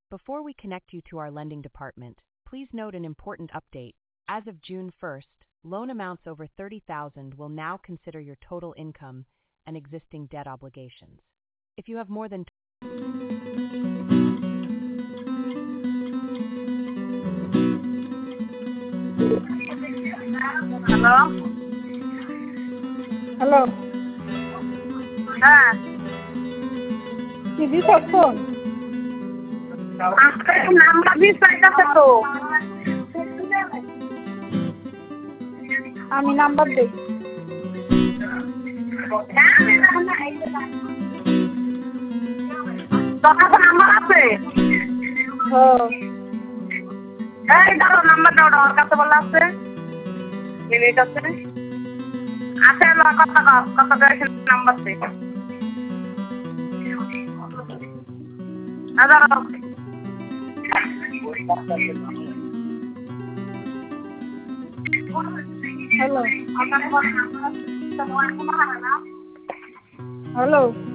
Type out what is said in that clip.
Before we connect you to our lending department, please note an important update. As of June 1st, loan amounts over $30,000 will now consider your total income and existing debt obligations. If you have more than Hello? Hello. হ্যাঁ দিদি কখন আপনার number দিয়ে চাইতেছে তো আমি number দেই তোমার কাছে নাম্বার আছে এই দাও নাম্বার দাও ওর কাছে বলা আছে মিনিট আছে আছে কথা কয়েছে নাম্বার আছে হ্যালো হ্যালো